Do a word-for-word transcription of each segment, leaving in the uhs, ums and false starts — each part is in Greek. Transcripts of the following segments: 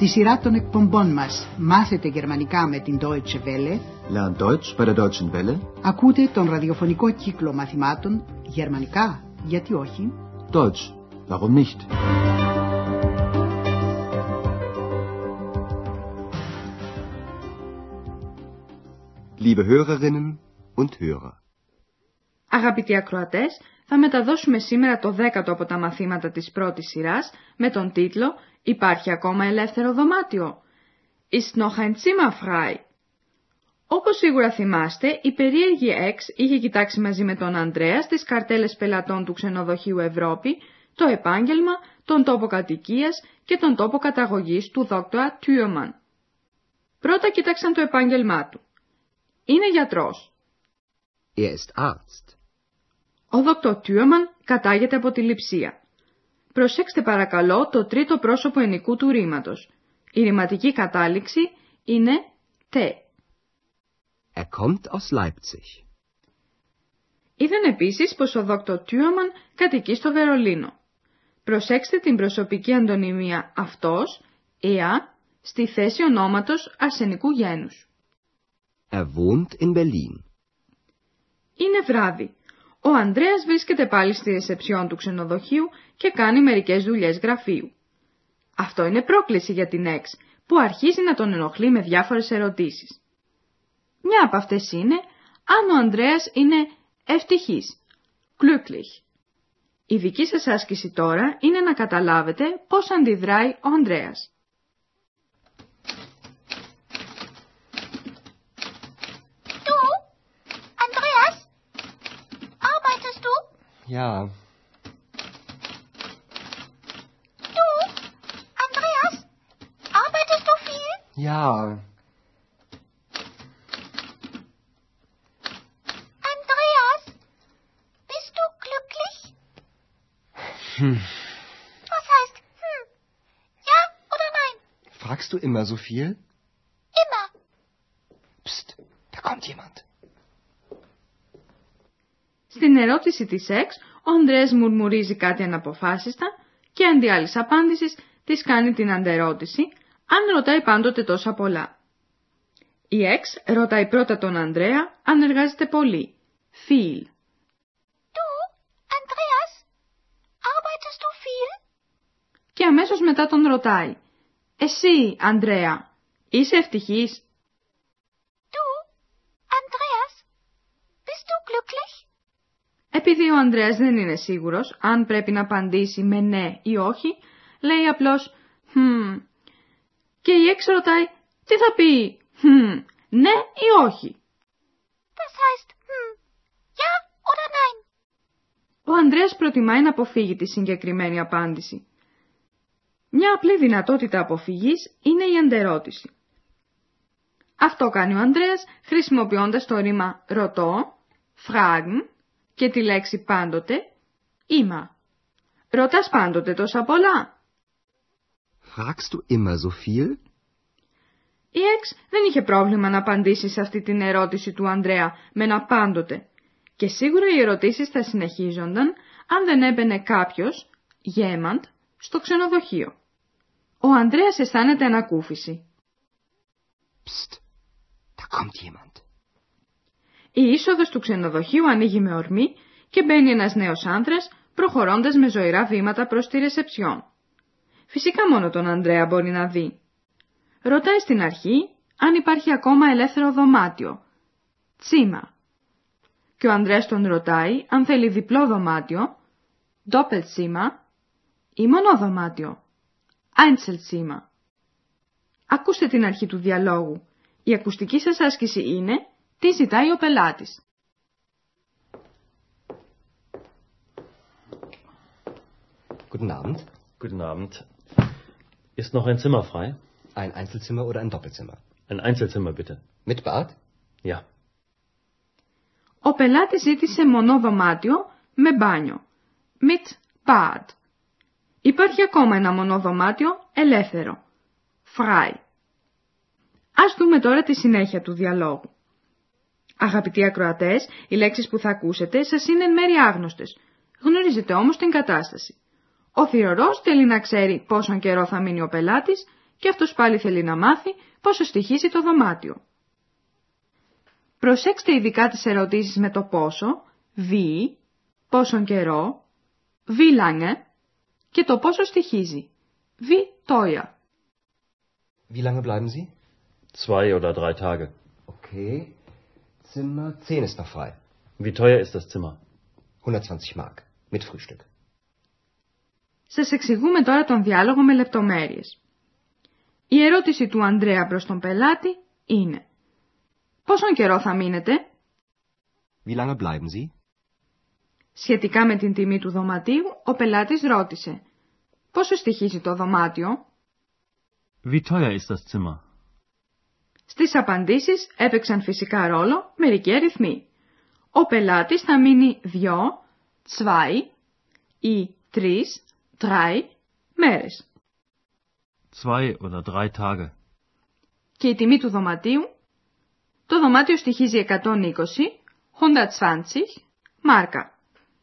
Στη σειρά των εκπομπών μας «Μάθετε γερμανικά» με την Deutsche Welle, Lern Deutsch bei der Deutschen Welle. Ακούτε τον ραδιοφωνικό κύκλο μαθημάτων «Γερμανικά, γιατί όχι?» Deutsch, warum nicht? Liebe Hörerinnen und Hörer. Αγαπητοί ακροατές, θα μεταδώσουμε σήμερα το δέκατο από τα μαθήματα της πρώτης σειράς με τον τίτλο «Υπάρχει ακόμα ελεύθερο δωμάτιο» Ist noch ein Zimmer frei? Όπως σίγουρα θυμάστε, η περίεργη Εξ είχε κοιτάξει μαζί με τον Ανδρέα στις καρτέλες πελατών του ξενοδοχείου Ευρώπη το επάγγελμα, τον τόπο κατοικίας και τον τόπο καταγωγής του δόκτορα Τιούρμαν. Πρώτα κοίταξαν το επάγγελμά του. Είναι γιατρός. Er ist Arzt. Ο δόκτωρ Τιούρμαν κατάγεται από τη Λειψία. Προσέξτε παρακαλώ το τρίτο πρόσωπο ενικού του ρήματος. Η ρηματική κατάληξη είναι τε. Er kommt aus Leipzig. Είδαν επίσης πως ο δόκτωρ Τιούρμαν κατοικεί στο Βερολίνο. Προσέξτε την προσωπική αντωνυμία αυτός, εα, στη θέση ονόματος αρσενικού γένους. Er wohnt in Berlin. Είναι βράδυ. Ο Ανδρέας βρίσκεται πάλι στη ρεσεψιόν του ξενοδοχείου και κάνει μερικές δουλειές γραφείου. Αυτό είναι πρόκληση για την Εξ, που αρχίζει να τον ενοχλεί με διάφορες ερωτήσεις. Μια από αυτές είναι αν ο Ανδρέας είναι ευτυχής, glücklich. Η δική σας άσκηση τώρα είναι να καταλάβετε πώς αντιδράει ο Ανδρέας. Ja. Du, Andreas, arbeitest du viel? Ja. Andreas, bist du glücklich? Hm. Was heißt hm? Ja oder nein? Fragst du immer so viel? Immer. Psst, da kommt jemand. Στην ερώτηση της Εξ, ο Ανδρέας μουρμουρίζει κάτι αναποφάσιστα και αντί άλλης απάντησης της κάνει την αντερώτηση αν ρωτάει πάντοτε τόσα πολλά. Η Εξ ρωτάει πρώτα τον Ανδρέα αν εργάζεται πολύ. Viel. Du, Andreas, arbeitest du viel? Και αμέσως μετά τον ρωτάει. Εσύ, Ανδρέα, είσαι ευτυχής? Du, Andreas, bist du glücklich? Επειδή ο Ανδρέας δεν είναι σίγουρος αν πρέπει να απαντήσει με ναι ή όχι, λέει απλώς «Hm». Και η Εξ ρωτάει τι θα πει «Hm», ναι ή όχι. Das heißt hm, ja oder nein. Ο Ανδρέας προτιμάει να αποφύγει τη συγκεκριμένη απάντηση. Μια απλή δυνατότητα αποφυγής είναι η αντερώτηση. Αυτό κάνει ο Ανδρέας χρησιμοποιώντας το ρήμα ρωτώ, fragen, και τη λέξη πάντοτε, immer. Ρωτάς πάντοτε τόσα πολλά? Fragst du immer so viel? Η Εξ δεν είχε πρόβλημα να απαντήσει σε αυτή την ερώτηση του Ανδρέα με ένα πάντοτε. Και σίγουρα οι ερωτήσεις θα συνεχίζονταν αν δεν έμπαινε κάποιος, jemand, στο ξενοδοχείο. Ο Ανδρέας αισθάνεται ανακούφιση. Psst, da kommt jemand. Η είσοδος του ξενοδοχείου ανοίγει με ορμή και μπαίνει ένας νέος άνδρας προχωρώντας με ζωηρά βήματα προς τη ρεσεψιόν. Φυσικά μόνο τον Ανδρέα μπορεί να δει. Ρωτάει στην αρχή αν υπάρχει ακόμα ελεύθερο δωμάτιο. Τσίμα. Και ο Ανδρέας τον ρωτάει αν θέλει διπλό δωμάτιο. Doppelzimmer. Ή μονό δωμάτιο. Einzelzimmer. Ακούστε την αρχή του διαλόγου. Η ακουστική σας άσκηση είναι τι ζητάει ο πελάτης. Guten Abend. Guten Abend. Ist noch ein Zimmer frei? Ein Einzelzimmer oder ein Doppelzimmer? Ein Einzelzimmer bitte. Mit Bad? Ja. Ο πελάτης ζήτησε μονό δωμάτιο με μπάνιο. Mit Bad. Υπάρχει ακόμα ένα μονό δωμάτιο ελεύθερο. Frei. Ας δούμε τώρα τη συνέχεια του διαλόγου. Αγαπητοί ακροατές, οι λέξεις που θα ακούσετε σας είναι εν μέρει άγνωστες. Γνωρίζετε όμως την κατάσταση. Ο θυρωρός θέλει να ξέρει πόσον καιρό θα μείνει ο πελάτης και αυτός πάλι θέλει να μάθει πόσο στοιχίζει το δωμάτιο. Προσέξτε ειδικά τις ερωτήσεις με το πόσο, wie, πόσον καιρό, wie lange και το πόσο στοιχίζει, wie teuer. Wie lange bleiben Sie? Zwei oder drei Tage. Okay. Zimmer zehn ist noch frei. Wie teuer ist das Zimmer? hundertzwanzig Mark. Mit Frühstück. Σας εξηγούμε τώρα τον διάλογο με λεπτομέρειες. Η ερώτηση του Ανδρέα προς τον πελάτη είναι «Πόσον καιρό θα μείνετε?» Wie lange bleiben Sie? Σχετικά με την τιμή του δωματίου, ο πελάτης ρώτησε «Πόσο στοιχίζει το δωμάτιο?» Wie teuer ist das Zimmer? Στις απαντήσεις έπαιξαν φυσικά ρόλο μερικοί αριθμοί. Ο πελάτης θα μείνει δύο, zwei ή τρεις, drei μέρες. Zwei oder drei Tage. Και η τιμή του δωματίου, το δωμάτιο στοιχίζει εκατόν είκοσι, hundertzwanzig, μάρκα.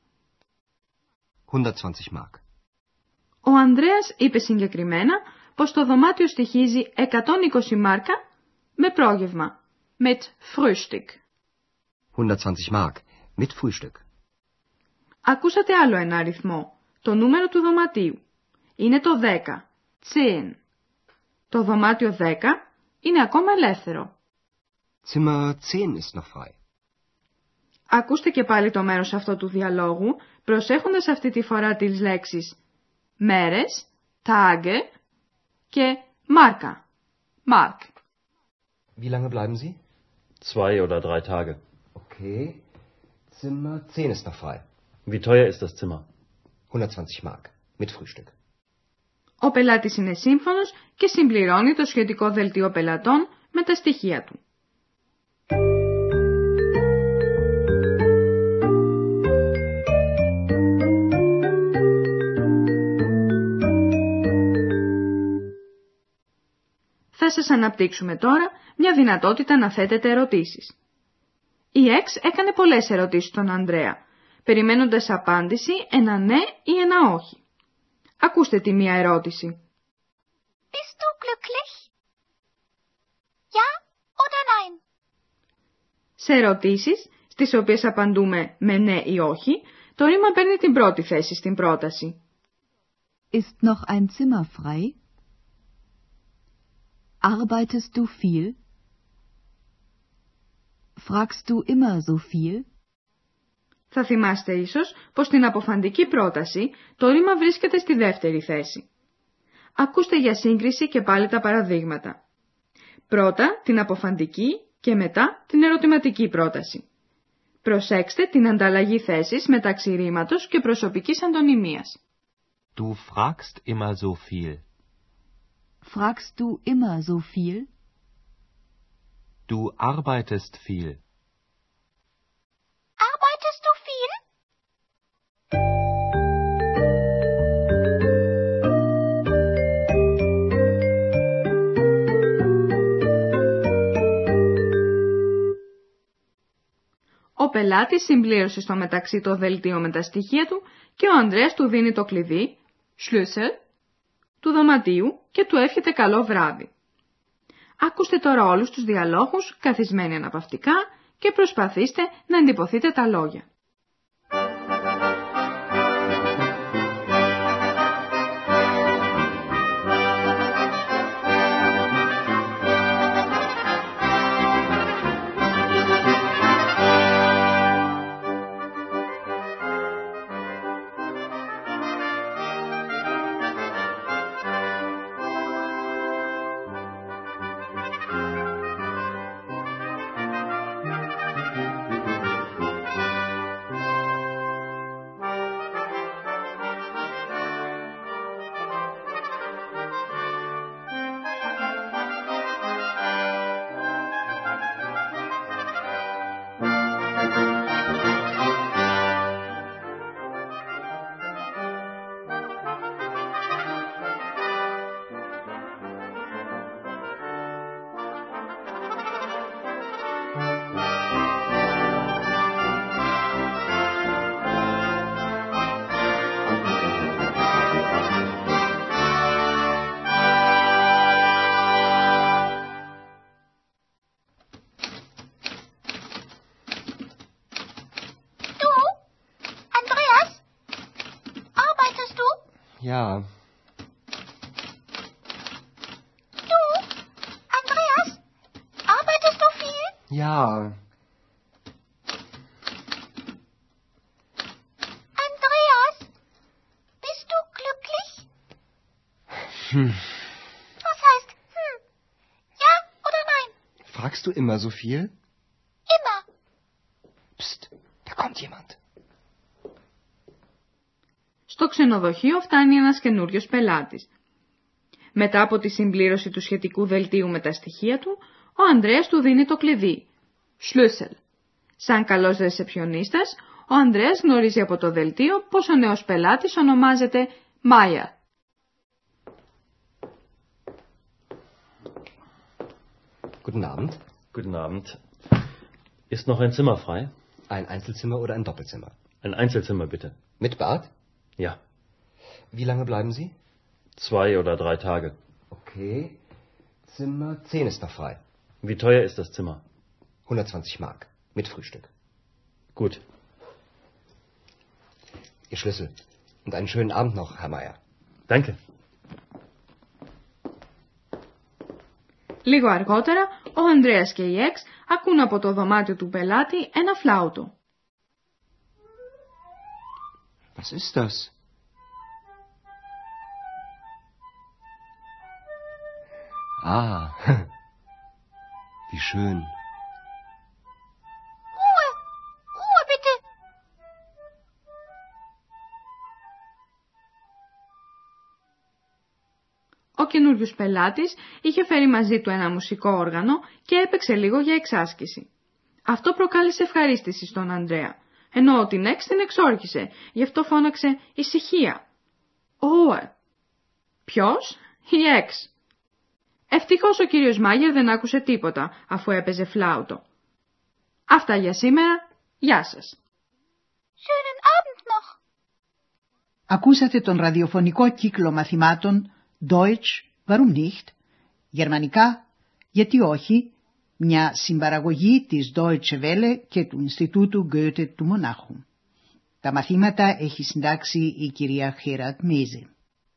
hundertzwanzig Mark. Ο Ανδρέας είπε συγκεκριμένα πως το δωμάτιο στοιχίζει εκατόν είκοσι μάρκα με πρόγευμα, mit Frühstück. hundertzwanzig Mark. Mit Frühstück. Ακούσατε άλλο ένα αριθμό, το νούμερο του δωματίου. Είναι το δέκα, zehn. Το δωμάτιο δέκα είναι ακόμα ελεύθερο. Zimmer zehn ist noch frei. Ακούστε και πάλι το μέρος αυτό του διαλόγου, προσέχοντας αυτή τη φορά τις λέξεις μέρες, Tage και μάρκα, Mark. Wie lange bleiben Sie? Zwei oder drei Tage. Okay. Zimmer zehn ist noch frei. Wie teuer ist das Zimmer? hundertzwanzig Mark. Mit Frühstück. Ο πελάτης είναι σύμφωνος και συμπληρώνει το σχετικό δελτίο πελατών με τα στοιχεία του. Θα σας αναπτύξουμε τώρα μια δυνατότητα να θέτετε ερωτήσεις. Η Εξ έκανε πολλές ερωτήσεις στον Ανδρέα, περιμένοντας απάντηση ένα ναι ή ένα όχι. Ακούστε τη μία ερώτηση. Bist du glücklich? Ja oder nein? Σε ερωτήσεις, στις οποίες απαντούμε με ναι ή όχι, το ρήμα παίρνει την πρώτη θέση στην πρόταση. Ist noch ein Zimmer frei? Arbeitest du viel? Fragst du immer so viel? Θα θυμάστε ίσως πως στην αποφαντική πρόταση το ρήμα βρίσκεται στη δεύτερη θέση. Ακούστε για σύγκριση και πάλι τα παραδείγματα. Πρώτα την αποφαντική και μετά την ερωτηματική πρόταση. Προσέξτε την ανταλλαγή θέσης μεταξύ ρήματος και προσωπικής αντωνυμίας. Du fragst immer so viel. Fragst du immer so viel? Du arbeitest viel. Arbeitest du viel? Ο πελάτης συμπλήρωσε στο μεταξύ το δελτίο με τα στοιχεία του και ο Ανδρέας του δίνει το κλειδί, Schlüssel, του δωματίου και του εύχεται καλό βράδυ. Ακούστε τώρα όλους τους διαλόγους καθισμένοι αναπαυτικά και προσπαθήστε να εντυπωθείτε τα λόγια. Ja. Du, Andreas, arbeitest du viel? Ja. Andreas, bist du glücklich? Hm. Was heißt hm? Ja oder nein? Fragst du immer so viel? Immer. Psst, da kommt jemand. Στο ξενοδοχείο φτάνει ένας καινούριος πελάτης. Μετά από τη συμπλήρωση του σχετικού δελτίου με τα στοιχεία του, ο Ανδρέας του δίνει το κλειδί. Schlüssel. Σαν καλός ρεσεψιονίστας, ο Ανδρέας γνωρίζει από το δελτίο πως ο νέος πελάτης ονομάζεται Meier. Guten Abend. Guten Abend. Ist noch ein Zimmer frei? Ein Einzelzimmer oder ein Doppelzimmer? Ein Einzelzimmer bitte. Mit Bad? Ja. Wie lange bleiben Sie? Zwei oder drei Tage. Okay. Zimmer zehn ist noch frei. Wie teuer ist das Zimmer? hundertzwanzig Mark. Mit Frühstück. Gut. Ihr Schlüssel. Und einen schönen Abend noch, Herr Meier. Danke. Λίγο αργότερα, ο Ανδρέας και η Εξ ακούν από το δωμάτιο του πελάτη ένα φλάουτο. Was ist das? Ah, wie schön. Ruhe, Ruhe bitte. Ο καινούριος πελάτης είχε φέρει μαζί του ένα μουσικό όργανο και έπαιξε λίγο για εξάσκηση. Αυτό προκάλεσε ευχαρίστηση στον Ανδρέα, ενώ την Εξ την εξόρκησε, γι' αυτό φώναξε «Ησυχία». «Ω, ποιος?» «Η Εξ». Ευτυχώς ο κύριος Μάγερ δεν άκουσε τίποτα, αφού έπαιζε φλάουτο. Αυτά για σήμερα. Γεια σας. Schönen Abend noch. Ακούσατε τον ραδιοφωνικό κύκλο μαθημάτων Deutsch, warum nicht? Γερμανικά, γιατί όχι? Μια συμπαραγωγή της Deutsche Welle και του Ινστιτούτου Goethe του Μονάχου. Τα μαθήματα έχει συντάξει η κυρία Χέρατ Μέζε.